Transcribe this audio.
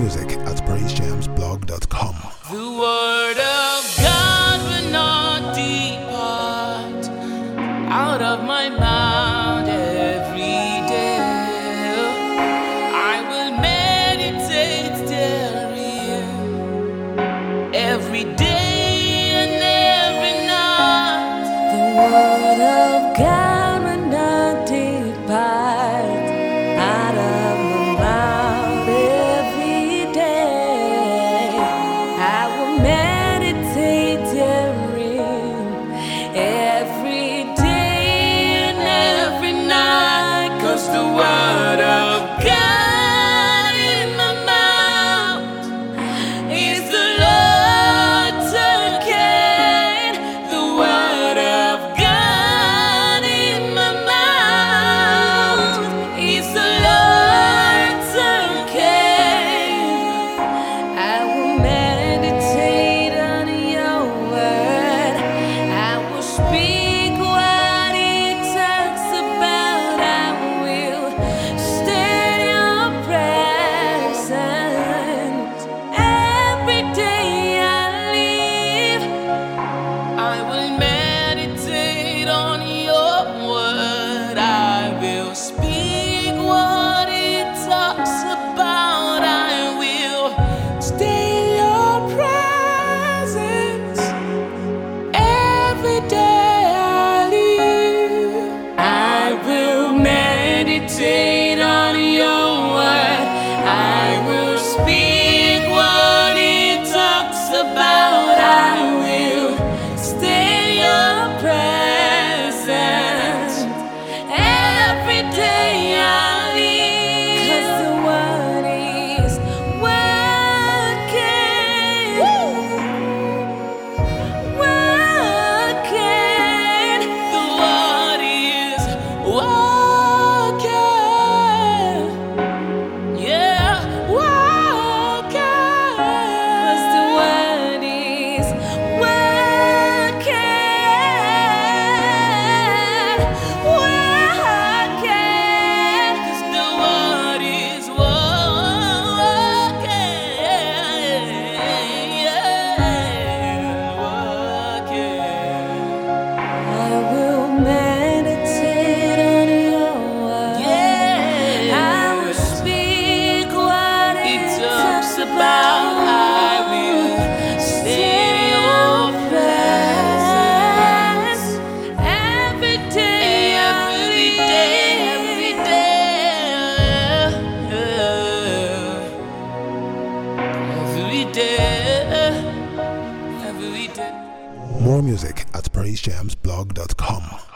music at praisejamsblog.com. The word of God will not depart out of my mouth every day. I will meditate therein every day and every night. The word of God will not depart out of my mouth every day. I will meditate therein every day and every night. 'Cause the word of God in my mouth is the Lord's again. The word of God in my mouth is the Lord's again. I will meditate on your word. I will speak what it talks about. I will stay in your presence every day I live. I will meditate on your word. I will speak what it talks about. I will stay in your presence every day I live. I will meditate on your word. I will speak what it talks about. I will stay in your presence every day I live. 'Cause the word is working. Working. The word is working. Yeah, working. 'Cause the word is working. Working. 'Cause the word is working. Yeah, working. I will meditate on your word. Yeah. I will speak what It it talks about. I will stay in your presence every day. every day, every day, every day, every day. More music at praisejamsblog.com.